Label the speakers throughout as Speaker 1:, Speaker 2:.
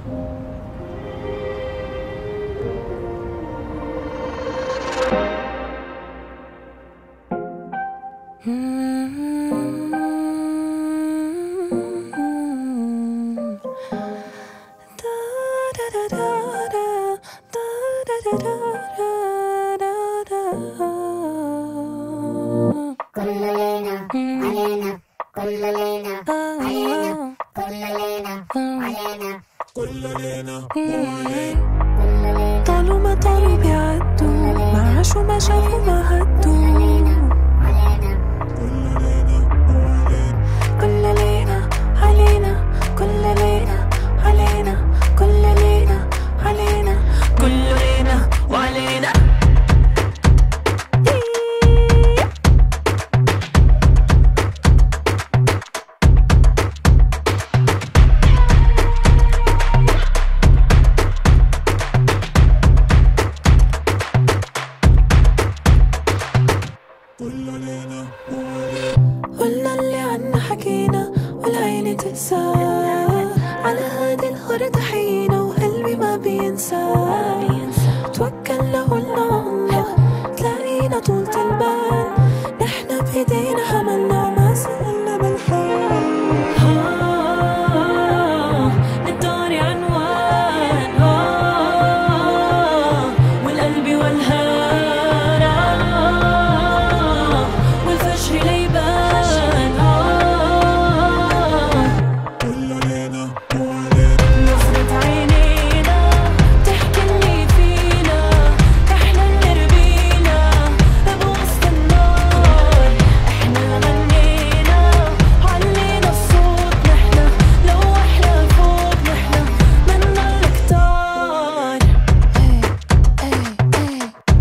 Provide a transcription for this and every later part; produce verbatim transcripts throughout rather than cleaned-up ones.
Speaker 1: طالوا ما طالوا بيعدوا، ما عاشوا ما شافوا ما هدوا. كل ليلة علينا، كل ليلة علينا، كل ليلة علينا، كل ليلة وعلينا. قلنا اللي عنا حكينا والعين تنسى، على هادي الأرض حينا وقلبي ما بينسى. توكلنا قلنا الله تلاقينا طولة البال، نحنا بإيدينا عملنا ما سألنا بالحال. آه للدار عنوان، آه والقلب والهان، آه والفجر ليبان. آه كل ليلة وعلينا، نظرة عينينا تحكي اللي فينا، احنا اللي ربينا بوسط النار. احنا غنينا علينا الصوت، نحنا لو احنا فوق نحنا منا الكتار. اي اي اي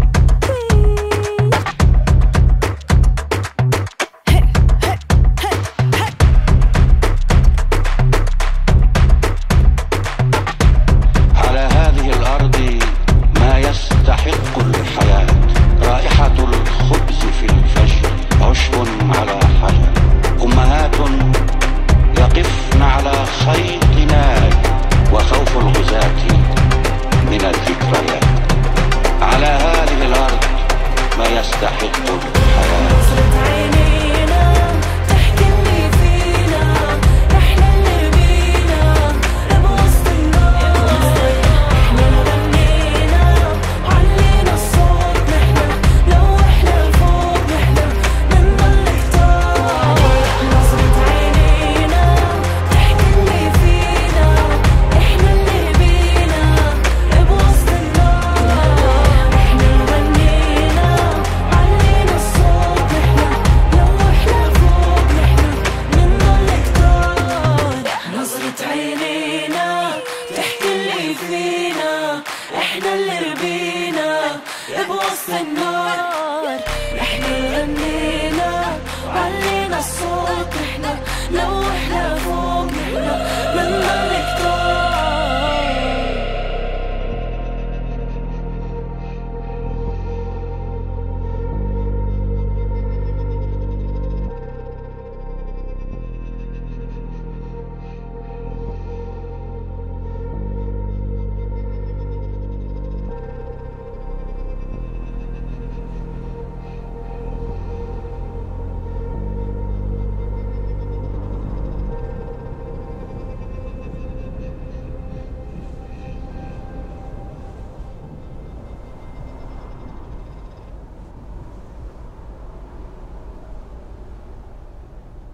Speaker 2: على هذه الأرض ما يستحق الحياة، رائحة الخبز في الفجر، عشب على حجر، أمهات يقفن على خيط نار، وخوف الغزاة من الذكريات. على هذه الأرض ما يستحق الحياة.
Speaker 1: نظرة عينينا تحكي اللي فينا، احنا اللي ربينا بوسط النار. احنا غنينا علينا الصوت، نحنا لو احنا فوق نحنا منا الكتار. نظرة عينينا تحكي اللي فينا، احنا اللي ربينا بوسط النار. احنا غنينا علينا الصوت، نحنا لو احنا فوق نحنا منا الكتار. نظرة عينينا تحكي اللي فينا، احنا اللي ربينا بوسط النار.